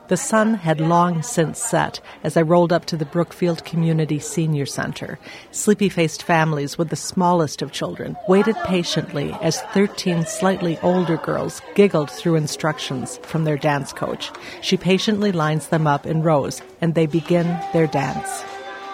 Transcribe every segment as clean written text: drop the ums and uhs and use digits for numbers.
The sun had long since set as I rolled up to the Brookfield Community Senior Center. Sleepy-faced families with the smallest of children waited patiently as 13 slightly older girls giggled through instructions from their dance coach. She patiently lines them up in rows, and they begin their dance.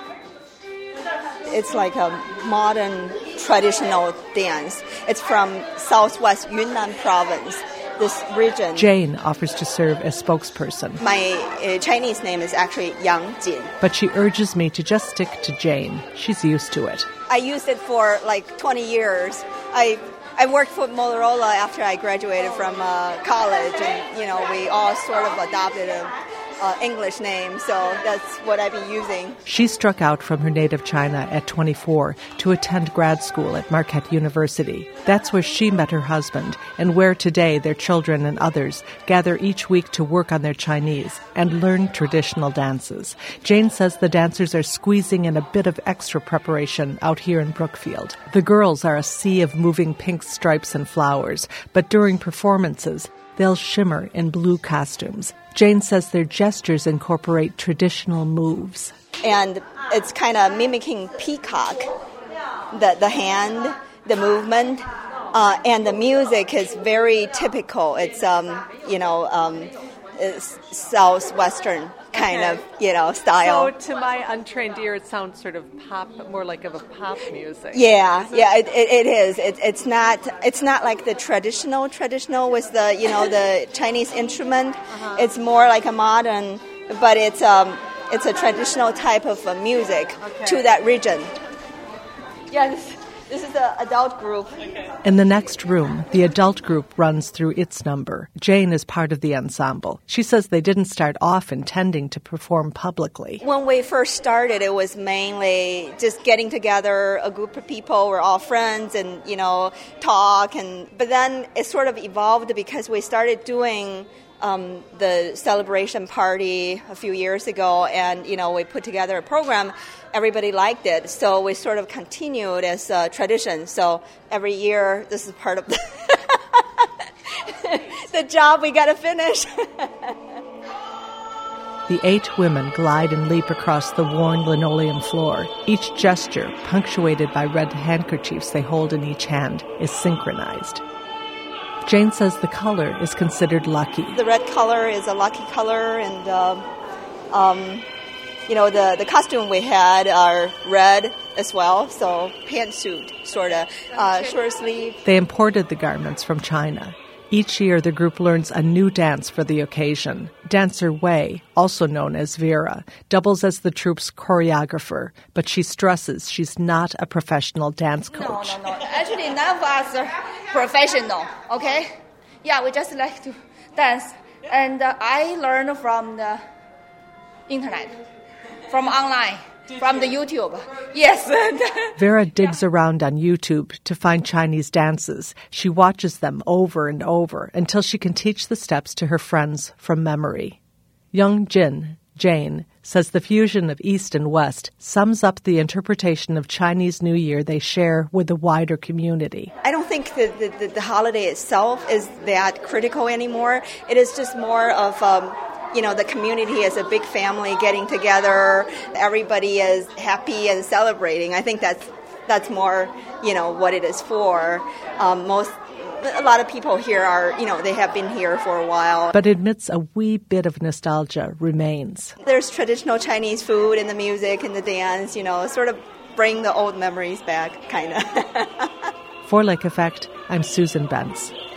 It's like a modern traditional dance. It's from southwest Yunnan province, this region. Jane offers to serve as spokesperson. My Chinese name is actually Yang Jin. But she urges me to just stick to Jane. She's used to it. I used it for like 20 years. I worked for Motorola after I graduated from college, and we all sort of adopted a English name, so that's what I've been using. She struck out from her native China at 24 to attend grad school at Marquette University. That's where she met her husband, and where today their children and others gather each week to work on their Chinese and learn traditional dances. Jane says the dancers are squeezing in a bit of extra preparation out here in Brookfield. The girls are a sea of moving pink stripes and flowers, but during performances, they'll shimmer in blue costumes. Jane says their gestures incorporate traditional moves. And it's kind of mimicking peacock, the hand, the movement, and the music is very typical. It's, it's southwestern kind of, style. So to my untrained ear, it sounds sort of pop, more like of a pop music. Yeah, it is. It's not like the traditional with the, the Chinese instrument. Uh-huh. It's more like a modern, but it's a traditional type of music to that region. Yeah, this is the adult group. In the next room, the adult group runs through its number. Jane is part of the ensemble. She says they didn't start off intending to perform publicly. When we first started, it was mainly just getting together, a group of people, we're all friends and, talk. But then it sort of evolved because we started doing the celebration party a few years ago, and we put together a program. Everybody liked it, so we sort of continued as a tradition. So every year, this is part of the job we got to finish. The 8 women glide and leap across the worn linoleum floor. Each gesture, punctuated by red handkerchiefs they hold in each hand, is synchronized. Jane says the color is considered lucky. The red color is a lucky color, and the costume we had are red as well, so pantsuit, sort of, short sleeve. They imported the garments from China. Each year, the group learns a new dance for the occasion. Dancer Wei, also known as Vera, doubles as the troupe's choreographer, but she stresses she's not a professional dance coach. No. Actually, none of us are professional, okay? Yeah, we just like to dance. And I learned from the internet, from online, from the YouTube. Yes. Vera digs around on YouTube to find Chinese dances. She watches them over and over until she can teach the steps to her friends from memory. Young Jin, Jane, says the fusion of East and West sums up the interpretation of Chinese New Year they share with the wider community. I don't think that the holiday itself is that critical anymore. It is just more of the community as a big family getting together. Everybody is happy and celebrating. I think that's more, what it is for. A lot of people here are, they have been here for a while. But admits a wee bit of nostalgia remains. There's traditional Chinese food in the music and the dance, sort of bring the old memories back, kind of. For Lake Effect, I'm Susan Bentz.